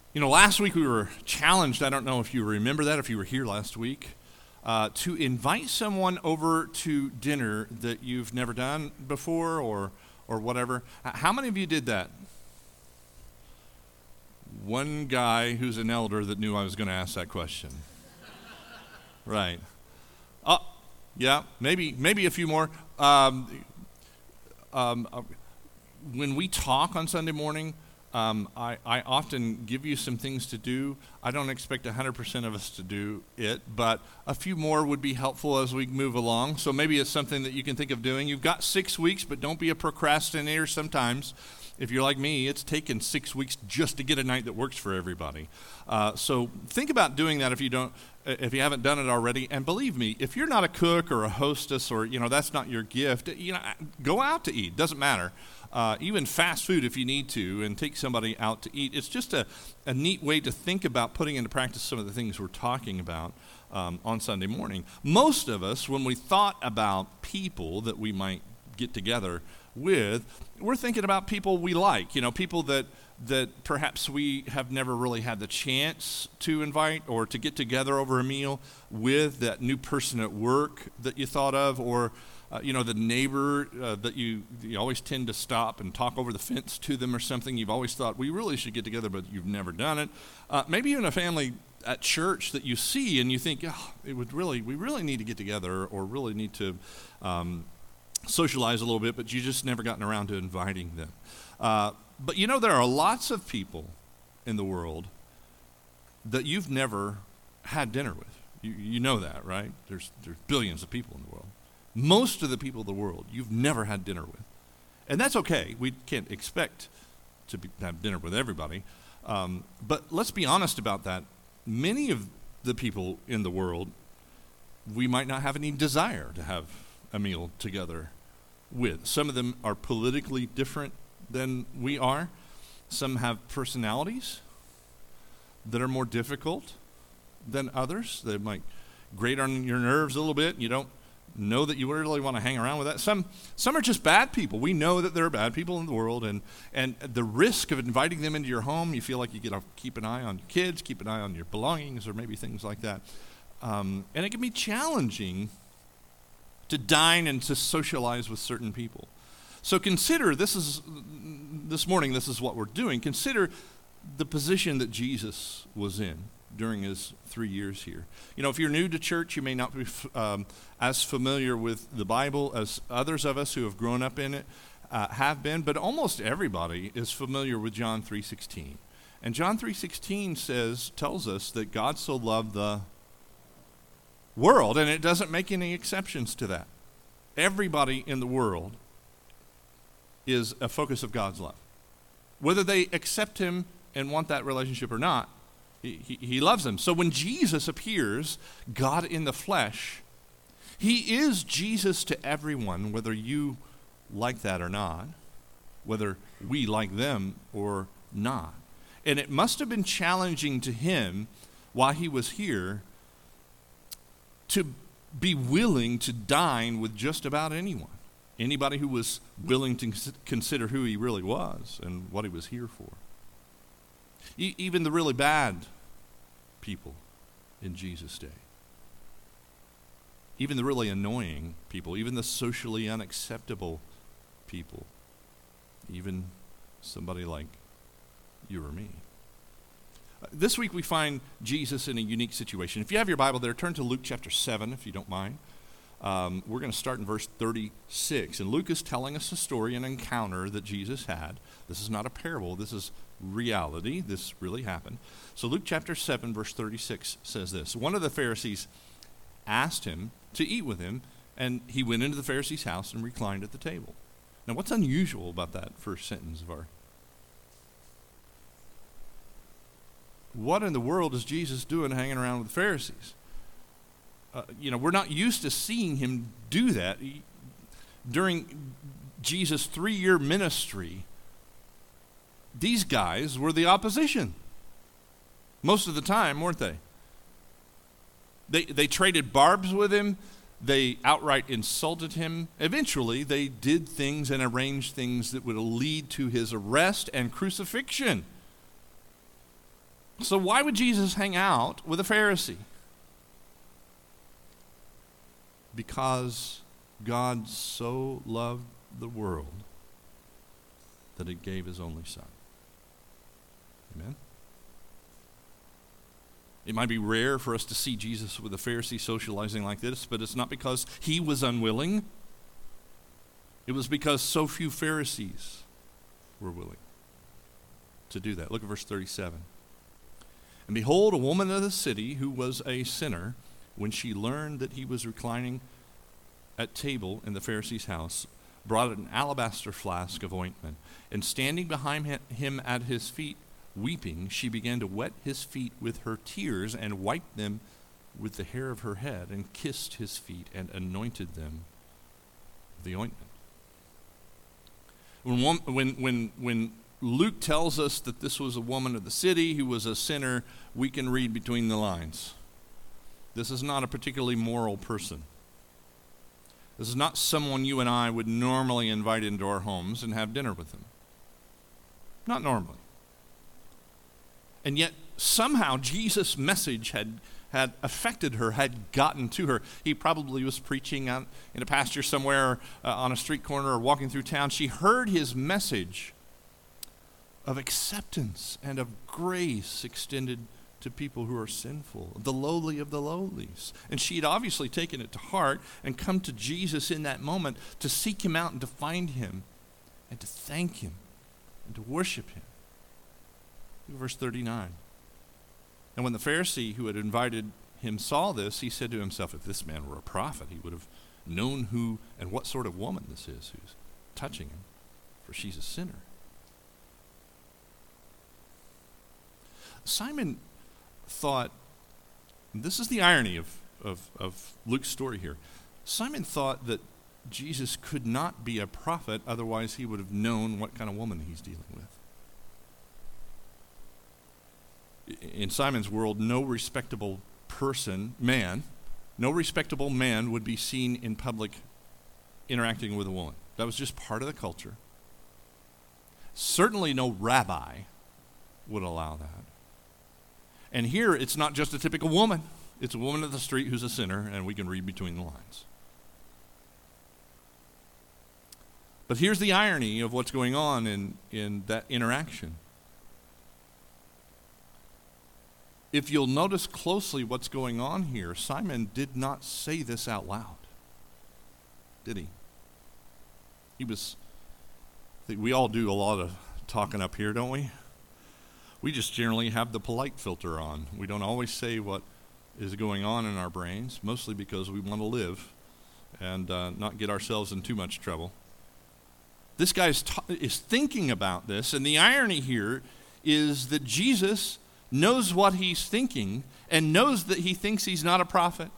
Last week we were challenged, I don't know if you remember that, if you were here last week, to invite someone over to dinner that you've never done before or whatever. How many of you did that? One guy who's an elder that knew I was going to ask that question. Right. Yeah, maybe a few more. When we talk on Sunday morning, I often give you some things to do. I don't expect 100% of us to do it, but a few more would be helpful as we move along. So maybe it's something that you can think of doing. You've got 6 weeks, but don't be a procrastinator sometimes. If you're like me, it's taken 6 weeks just to get a night that works for everybody. So think about doing that if you haven't done it already. And believe me, if you're not a cook or a hostess or that's not your gift, go out to eat. Doesn't matter. Even fast food if you need to, and take somebody out to eat. It's just a neat way to think about putting into practice some of the things we're talking about on Sunday morning. Most of us, when we thought about people that we might get together with, we're thinking about people we like, people that perhaps we have never really had the chance to invite or to get together over a meal with, that new person at work that you thought of, or the neighbor that you always tend to stop and talk over the fence to them or something. You've always thought, we really should get together, but you've never done it. Maybe even a family at church that you see and you think, we really need to get together or really need to socialize a little bit, but you just never gotten around to inviting them. But there are lots of people in the world that you've never had dinner with. You know that, right? There's billions of people in the world. Most of the people in the world you've never had dinner with. And that's okay. We can't expect to have dinner with everybody. But let's be honest about that. Many of the people in the world, we might not have any desire to have a meal together with. Some of them are politically different than we are. Some have personalities that are more difficult than others. They might grate on your nerves a little bit. You don't know that you really want to hang around with that. Some are just bad people. We know that there are bad people in the world, and the risk of inviting them into your home, you feel like you got to keep an eye on your kids, keep an eye on your belongings, or maybe things like that. And it can be challenging to dine and to socialize with certain people. So consider, this morning, this is what we're doing. Consider the position that Jesus was in during his 3 years here. If you're new to church, you may not be as familiar with the Bible as others of us who have grown up in it have been, but almost everybody is familiar with John 3:16. And John 3:16 tells us that God so loved the world, and it doesn't make any exceptions to that. Everybody in the world is a focus of God's love. Whether they accept him and want that relationship or not, he loves them. So when Jesus appears, God in the flesh, he is Jesus to everyone, whether you like that or not, whether we like them or not. And it must have been challenging to him while he was here to be willing to dine with just about anyone. Anybody who was willing to consider who he really was and what he was here for. Even the really bad people in Jesus' day. Even the really annoying people. Even the socially unacceptable people. Even somebody like you or me. This week we find Jesus in a unique situation. If you have your Bible there, turn to Luke chapter 7, if you don't mind. We're going to start in verse 36. And Luke is telling us a story, an encounter that Jesus had. This is not a parable. This is reality. This really happened. So Luke chapter 7, verse 36 says this. One of the Pharisees asked him to eat with him, and he went into the Pharisee's house and reclined at the table. Now, what's unusual about that first sentence of our... What in the world is Jesus doing hanging around with the Pharisees? We're not used to seeing him do that. During Jesus' 3-year ministry, these guys were the opposition. Most of the time, weren't they? They traded barbs with him. They outright insulted him. Eventually, they did things and arranged things that would lead to his arrest and crucifixion. So why would Jesus hang out with a Pharisee? Because God so loved the world that he gave his only Son. Amen? It might be rare for us to see Jesus with a Pharisee socializing like this, but it's not because he was unwilling. It was because so few Pharisees were willing to do that. Look at verse 37. And behold, a woman of the city who was a sinner, when she learned that he was reclining at table in the Pharisee's house, brought an alabaster flask of ointment, and standing behind him at his feet, weeping, she began to wet his feet with her tears and wiped them with the hair of her head and kissed his feet and anointed them with the ointment. When Luke tells us that this was a woman of the city who was a sinner, we can read between the lines. This is not a particularly moral person. This is not someone you and I would normally invite into our homes and have dinner with them. Not normally. And yet, somehow, Jesus' message had affected her, had gotten to her. He probably was preaching out in a pasture somewhere on a street corner or walking through town. She heard his message of acceptance and of grace extended to people who are sinful, the lowly of the lowlies. And she had obviously taken it to heart and come to Jesus in that moment to seek him out and to find him and to thank him and to worship him. Verse 39. And when the Pharisee who had invited him saw this, he said to himself, if this man were a prophet, he would have known who and what sort of woman this is who's touching him, for she's a sinner. Simon thought, this is the irony of Luke's story here. Simon thought that Jesus could not be a prophet, otherwise he would have known what kind of woman he's dealing with. In Simon's world, no respectable man would be seen in public interacting with a woman. That was just part of the culture. Certainly no rabbi would allow that. And here, it's not just a typical woman. It's a woman of the street who's a sinner, and we can read between the lines. But here's the irony of what's going on in that interaction. If you'll notice closely what's going on here, Simon did not say this out loud, did he? I think we all do a lot of talking up here, don't we? We just generally have the polite filter on. We don't always say what is going on in our brains, mostly because we want to live and not get ourselves in too much trouble. This guy is thinking about this, and the irony here is that Jesus knows what he's thinking and knows that he thinks he's not a prophet,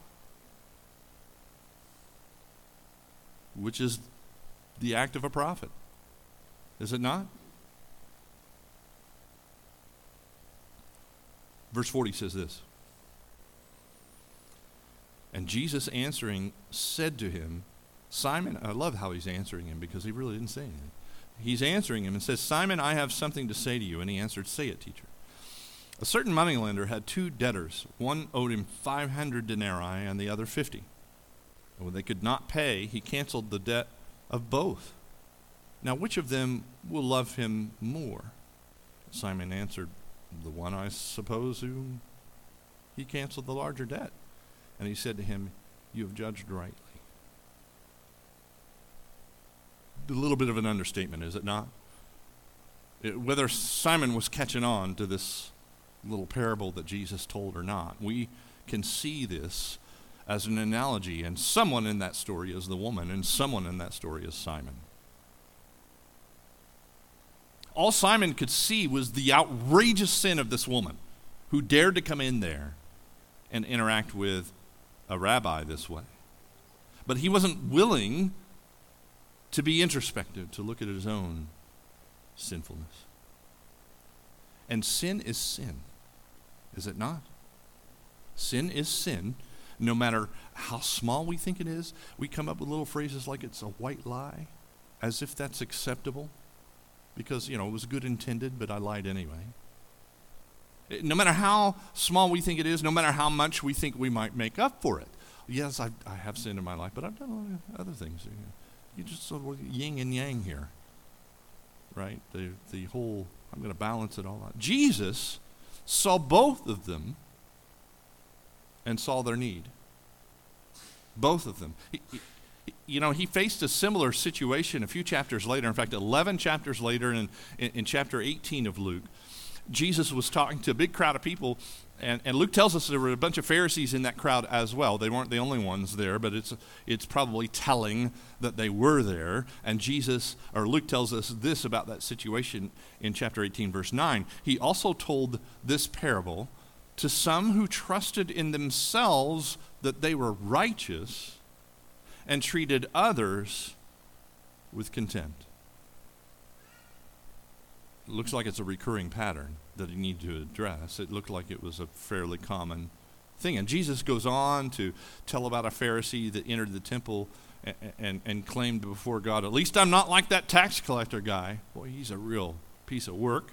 which is the act of a prophet, is it not? Verse 40 says this. And Jesus answering said to him, Simon, I love how he's answering him because he really didn't say anything. He's answering him and says, Simon, I have something to say to you. And he answered, say it, teacher. A certain moneylender had two debtors. One owed him 500 denarii and the other 50. And when they could not pay, he canceled the debt of both. Now, which of them will love him more? Simon answered, the one, I suppose, who he canceled the larger debt. And he said to him, you have judged rightly. A little bit of an understatement, is it not? Whether Simon was catching on to this little parable that Jesus told or not, we can see this as an analogy, and someone in that story is the woman, and someone in that story is Simon. All Simon could see was the outrageous sin of this woman who dared to come in there and interact with a rabbi this way. But he wasn't willing to be introspective, to look at his own sinfulness. And sin is sin, is it not? Sin is sin, no matter how small we think it is. We come up with little phrases like it's a white lie, as if that's acceptable, because, it was good intended, but I lied anyway. No matter how small we think it is, no matter how much we think we might make up for it. Yes, I have sin in my life, but I've done a lot of other things. You just sort of yin and yang here, right? The whole, I'm going to balance it all out. Jesus saw both of them and saw their need. Both of them. He faced a similar situation a few chapters later. In fact, 11 chapters later in chapter 18 of Luke, Jesus was talking to a big crowd of people, and Luke tells us there were a bunch of Pharisees in that crowd as well. They weren't the only ones there, but it's probably telling that they were there. And Luke tells us this about that situation in chapter 18, verse 9. He also told this parable to some who trusted in themselves that they were righteous and treated others with contempt. It looks like it's a recurring pattern that you need to address. It looked like it was a fairly common thing. And Jesus goes on to tell about a Pharisee that entered the temple and claimed before God, at least I'm not like that tax collector guy. Boy, he's a real piece of work.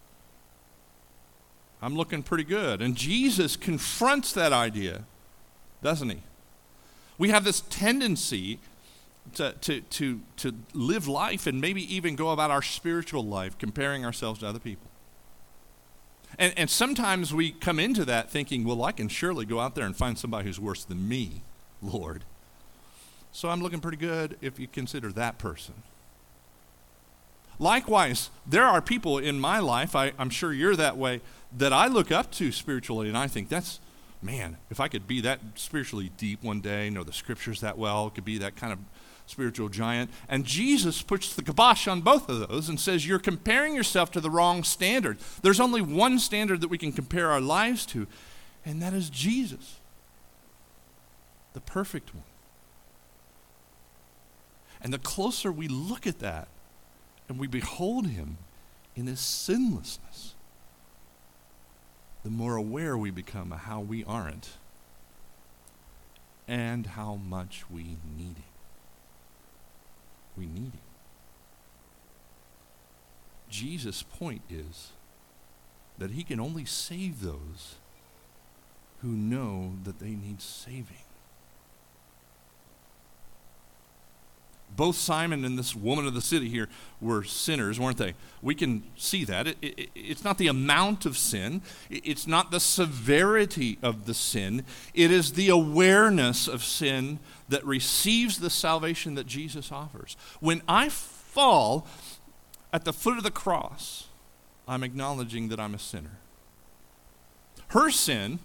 I'm looking pretty good. And Jesus confronts that idea, doesn't he? We have this tendency to live life and maybe even go about our spiritual life comparing ourselves to other people. And sometimes we come into that thinking, well, I can surely go out there and find somebody who's worse than me, Lord. So I'm looking pretty good if you consider that person. Likewise, there are people in my life, I'm sure you're that way, that I look up to spiritually, and I think man, if I could be that spiritually deep one day, know the scriptures that well, could be that kind of spiritual giant. And Jesus puts the kibosh on both of those and says, you're comparing yourself to the wrong standard. There's only one standard that we can compare our lives to, and that is Jesus, the perfect one. And the closer we look at that and we behold him in his sinlessness, the more aware we become of how we aren't and how much we need him. We need him. Jesus' point is that he can only save those who know that they need saving. Both Simon and this woman of the city here were sinners, weren't they? We can see that. It's not the amount of sin. It's not the severity of the sin. It is the awareness of sin that receives the salvation that Jesus offers. When I fall at the foot of the cross, I'm acknowledging that I'm a sinner. Her sin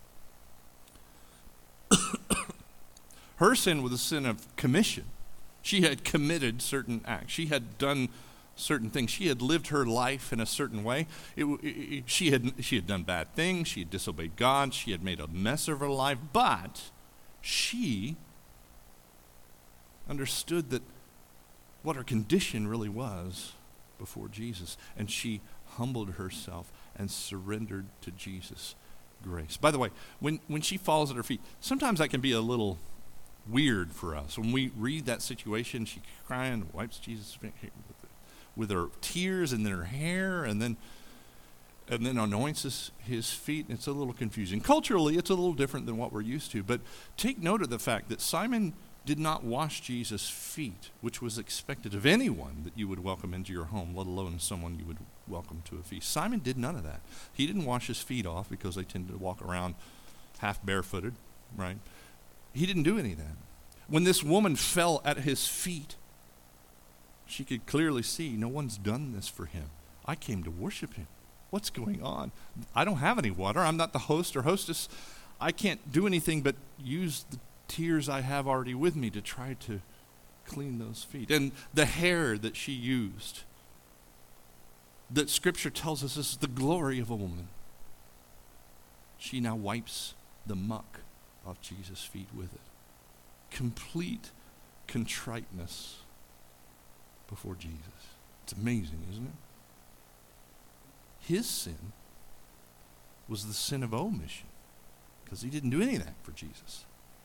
was a sin of commission. She had committed certain acts. She had done certain things. She had lived her life in a certain way. She had done bad things. She had disobeyed God. She had made a mess of her life. But she understood that what her condition really was before Jesus. And she humbled herself and surrendered to Jesus' grace. By the way, when she falls at her feet, sometimes that can be a little weird for us. When we read that situation, she crying, wipes Jesus' with her tears and then her hair, and then anoints his feet, and it's a little confusing. Culturally, it's a little different than what we're used to, but take note of the fact that Simon did not wash Jesus' feet, which was expected of anyone that you would welcome into your home, let alone someone you would welcome to a feast. Simon did none of that. He didn't wash his feet off because they tended to walk around half barefooted, right? He didn't do any of that. When this woman fell at his feet, she could clearly see, no one's done this for him. I came to worship him. What's going on? I don't have any water. I'm not the host or hostess. I can't do anything but use the tears I have already with me to try to clean those feet. And the hair that she used, that Scripture tells us is the glory of a woman. She now wipes the muck off Jesus' feet with it. Complete contriteness before Jesus. It's amazing, isn't it? His sin was the sin of omission because he didn't do any of that for Jesus.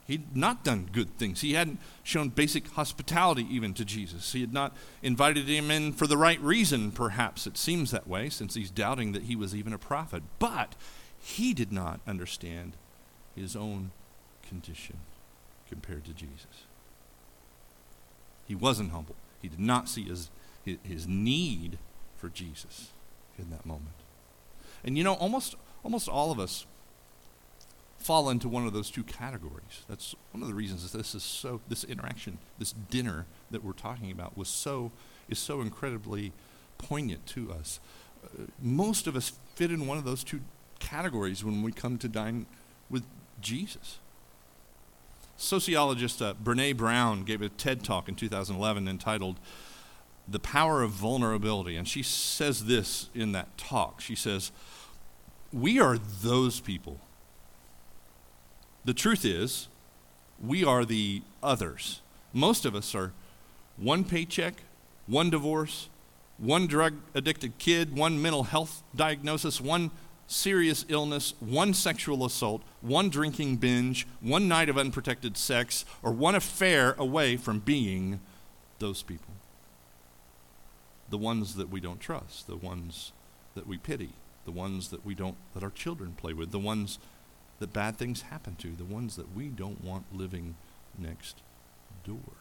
He'd not done good things. He hadn't shown basic hospitality even to Jesus. He had not invited him in for the right reason, perhaps. It seems that way, since he's doubting that he was even a prophet. But he did not understand his own condition compared to Jesus. He wasn't humble. He did not see his need for Jesus in that moment. And you know, almost all of us fall into one of those two categories. That's one of the reasons that this interaction, this dinner that we're talking about is so incredibly poignant to us. Most of us fit in one of those two categories when we come to dine with Jesus. Sociologist Brené Brown gave a TED Talk in 2011 entitled "The Power of Vulnerability," and she says this in that talk. She says, "We are those people. The truth is, we are the others. Most of us are one paycheck, one divorce, one drug-addicted kid, one mental health diagnosis, one serious illness, one sexual assault, one drinking binge, one night of unprotected sex, or one affair away from being those people. The ones that we don't trust, the ones that we pity, the ones that we don't let our children play with, the ones that bad things happen to, the ones that we don't want living next door."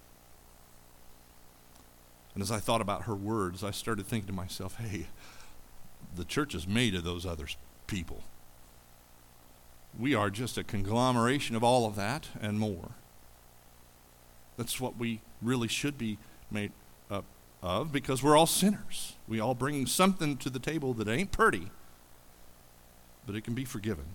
And as I thought about her words, I started thinking to myself, hey, the church is made of those other people. We are just a conglomeration of all of that and more. That's what we really should be made up of, because we're all sinners. We all bring something to the table that ain't pretty, but it can be forgiven.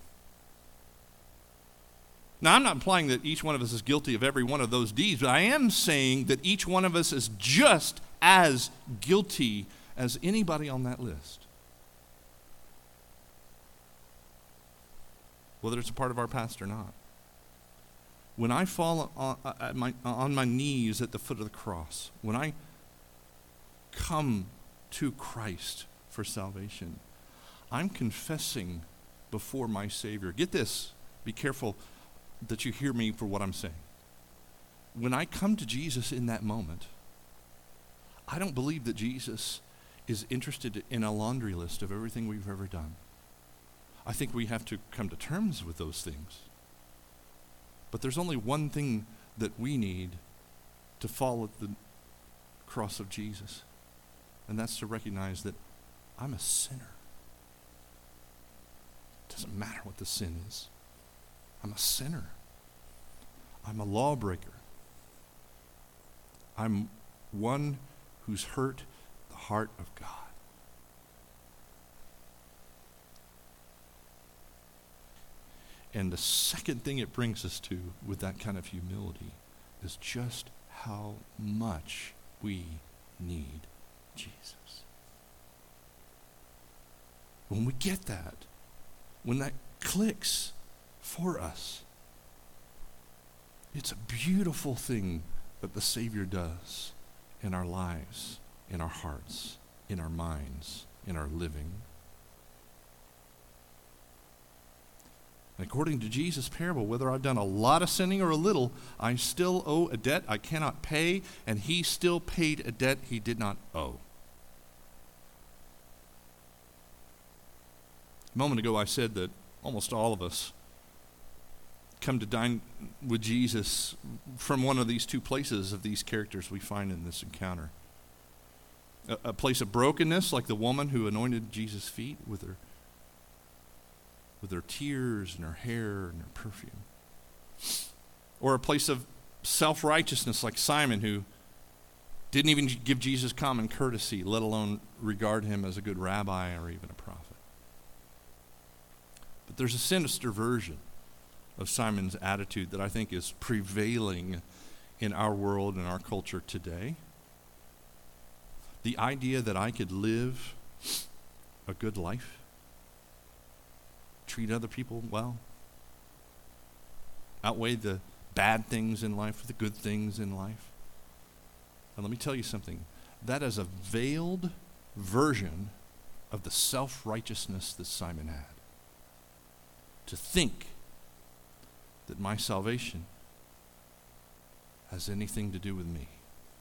Now, I'm not implying that each one of us is guilty of every one of those deeds, but I am saying that each one of us is just as guilty as anybody on that list. Whether it's a part of our past or not. When I fall on my knees at the foot of the cross, when I come to Christ for salvation, I'm confessing before my Savior. Get this, be careful that you hear me for what I'm saying. When I come to Jesus in that moment, I don't believe that Jesus is interested in a laundry list of everything we've ever done. I think we have to come to terms with those things. But there's only one thing that we need to fall at the cross of Jesus, and that's to recognize that I'm a sinner. It doesn't matter what the sin is. I'm a sinner. I'm a lawbreaker. I'm one who's hurt the heart of God. And the second thing it brings us to with that kind of humility is just how much we need Jesus. When we get that, when that clicks for us, it's a beautiful thing that the Savior does in our lives, in our hearts, in our minds, in our living. According to Jesus' parable, whether I've done a lot of sinning or a little, I still owe a debt I cannot pay, and he still paid a debt he did not owe. A moment ago I said that almost all of us come to dine with Jesus from one of these two places of these characters we find in this encounter. A place of brokenness, like the woman who anointed Jesus' feet with her tears and her hair and her perfume. Or a place of self-righteousness, like Simon, who didn't even give Jesus common courtesy, let alone regard him as a good rabbi or even a prophet. But there's a sinister version of Simon's attitude that I think is prevailing in our world and our culture today. The idea that I could live a good life, treat other people well, outweigh the bad things in life with the good things in life. And let me tell you something. That is a veiled version of the self-righteousness that Simon had. To think that my salvation has anything to do with me.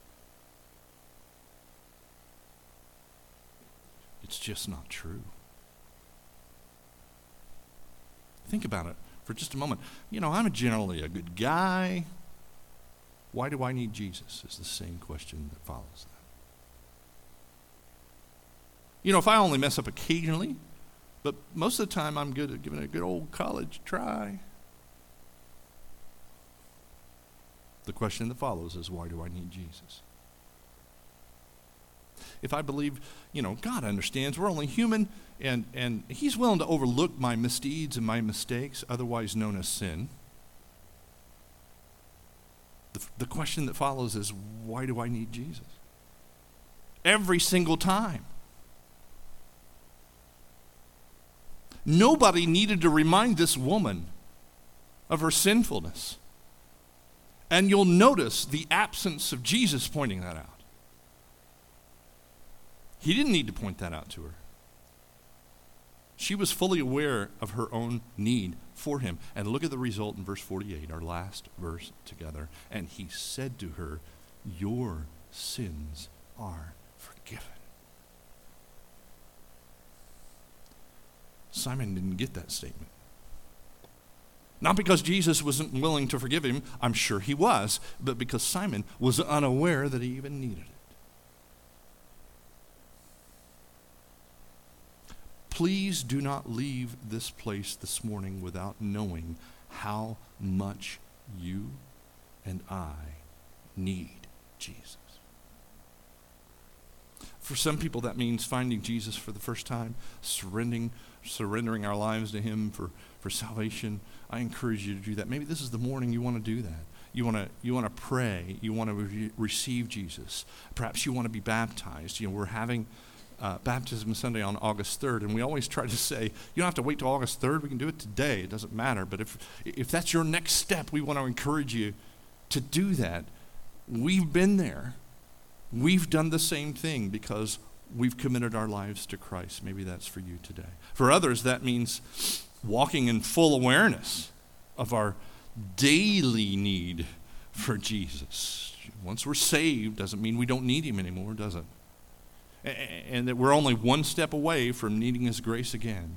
It's just not true. Think about it for just a moment. I'm generally a good guy. Why do I need Jesus? Is the same question that follows that. If I only mess up occasionally, but most of the time I'm good at giving it a good old college try. The question that follows is, why do I need Jesus? If I believe, God understands we're only human, and he's willing to overlook my misdeeds and my mistakes, otherwise known as sin. The question that follows is, why do I need Jesus? Every single time. Nobody needed to remind this woman of her sinfulness. And you'll notice the absence of Jesus pointing that out. He didn't need to point that out to her. She was fully aware of her own need for him. And look at the result in verse 48, our last verse together. And he said to her, "Your sins are forgiven." Simon didn't get that statement. Not because Jesus wasn't willing to forgive him, I'm sure he was, but because Simon was unaware that he even needed it. Please do not leave this place this morning without knowing how much you and I need Jesus. For some people, that means finding Jesus for the first time, surrendering our lives to him for salvation. I encourage you to do that. Maybe this is the morning you want to do that. You want to pray. You want to receive Jesus. Perhaps you want to be baptized. We're having Baptism Sunday on August 3rd, and we always try to say, you don't have to wait till August 3rd. We can do it today. It doesn't matter. But if that's your next step, we want to encourage you to do that. We've been there. We've done the same thing because we've committed our lives to Christ. Maybe that's for you today. For others, that means walking in full awareness of our daily need for Jesus. Once we're saved, doesn't mean we don't need him anymore, does it? And that we're only one step away from needing his grace again.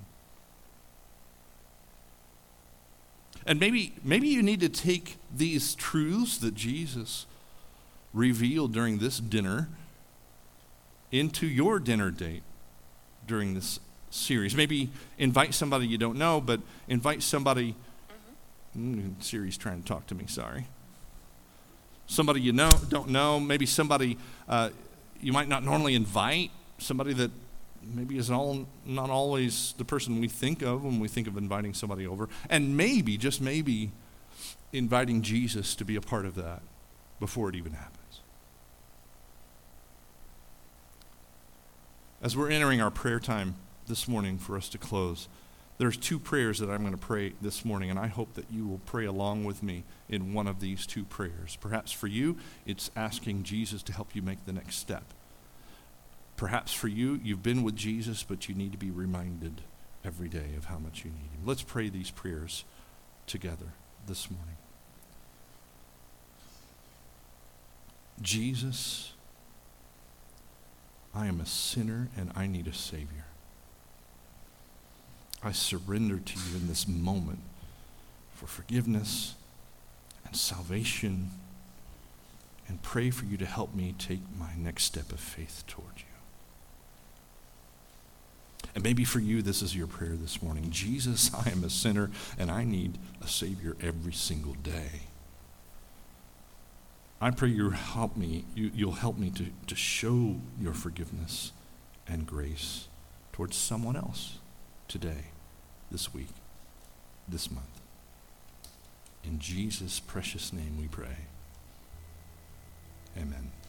And maybe you need to take these truths that Jesus revealed during this dinner into your dinner date during this series. Maybe invite somebody you don't know, but invite somebody. Siri's trying to talk to me, sorry. Somebody you don't know, maybe somebody you might not normally invite, somebody that maybe is not always the person we think of when we think of inviting somebody over, and maybe, just maybe, inviting Jesus to be a part of that before it even happens. As we're entering our prayer time this morning for us to close, there's two prayers that I'm going to pray this morning, and I hope that you will pray along with me in one of these two prayers. Perhaps for you, it's asking Jesus to help you make the next step. Perhaps for you, you've been with Jesus, but you need to be reminded every day of how much you need him. Let's pray these prayers together this morning. Jesus, I am a sinner and I need a Savior. I surrender to you in this moment for forgiveness and salvation, and pray for you to help me take my next step of faith toward you. And maybe for you, this is your prayer this morning. Jesus, I am a sinner and I need a Savior every single day. I pray you'll help me to show your forgiveness and grace towards someone else today, this week, this month. In Jesus' precious name we pray. Amen.